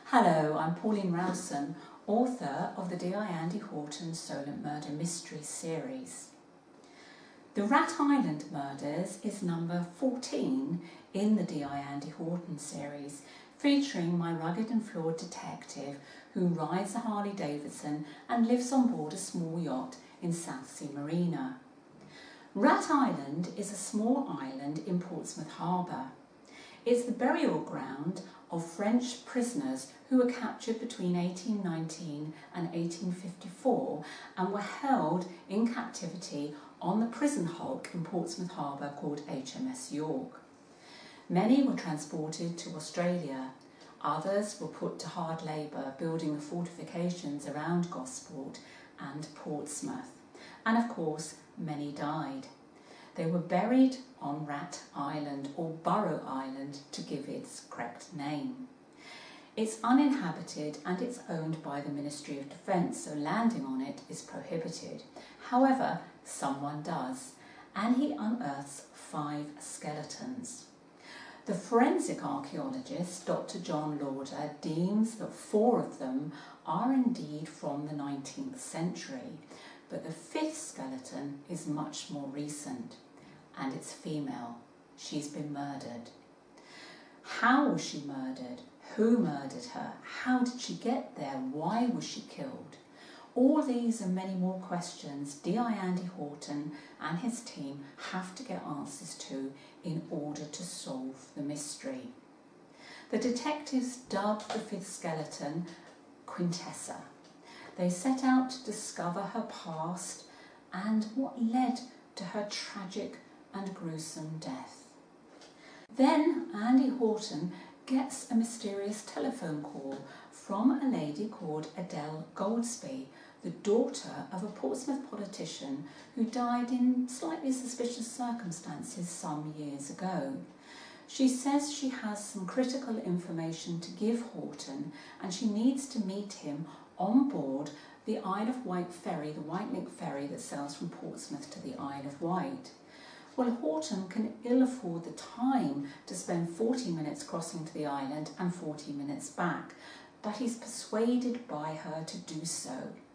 Hello, I'm Pauline Rowson, author of the D.I. Andy Horton Solent Murder Mystery series. The Rat Island Murders is number 14 in the D.I. Andy Horton series, featuring my rugged and flawed detective who rides a Harley Davidson and lives on board a small yacht in Southsea Marina. Rat Island is a small island in Portsmouth Harbour. It's the burial ground of French prisoners who were captured between 1819 and 1854 and were held in captivity on the prison hulk in Portsmouth Harbour called HMS York. Many were transported to Australia. Others were put to hard labour building the fortifications around Gosport and Portsmouth. And of course, many died. They were buried on Rat Island, or Burrow Island to give its correct name. It's uninhabited and it's owned by the Ministry of Defence, so landing on it is prohibited. However, someone does, and he unearths 5 skeletons. The forensic archaeologist, Dr. John Lauder, deems that 4 of them are indeed from the 19th century, but the 5th skeleton is much more recent. And it's female. She's been murdered. How was she murdered? Who murdered her? How did she get there? Why was she killed? All these and many more questions D.I. Andy Horton and his team have to get answers to in order to solve the mystery. The detectives dubbed the 5th skeleton Quintessa. They set out to discover her past and what led to her tragic and gruesome death. Then Andy Horton gets a mysterious telephone call from a lady called Adele Goldsby, the daughter of a Portsmouth politician who died in slightly suspicious circumstances some years ago. She says she has some critical information to give Horton and she needs to meet him on board the Isle of Wight ferry, the Wightlink ferry that sails from Portsmouth to the Isle of Wight. Well, Horton can ill afford the time to spend 40 minutes crossing to the island and 40 minutes back, but he's persuaded by her to do so.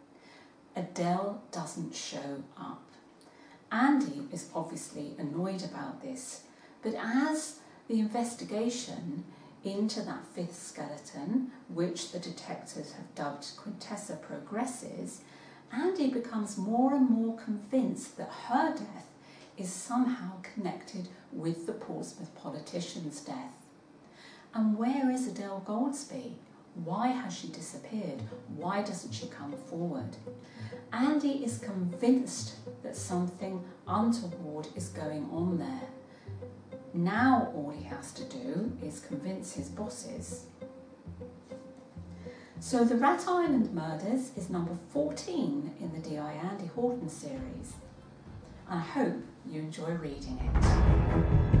Adele doesn't show up. Andy is obviously annoyed about this, but as the investigation into that 5th skeleton, which the detectives have dubbed Quintessa, progresses, Andy becomes more and more convinced that her death is somehow connected with the Portsmouth politician's death. And where is Adele Goldsby? Why has she disappeared? Why doesn't she come forward? Andy is convinced that something untoward is going on there. Now all he has to do is convince his bosses. So the Rat Island Murders is number 14 in the D.I. Andy Horton series. I hope you enjoy reading it.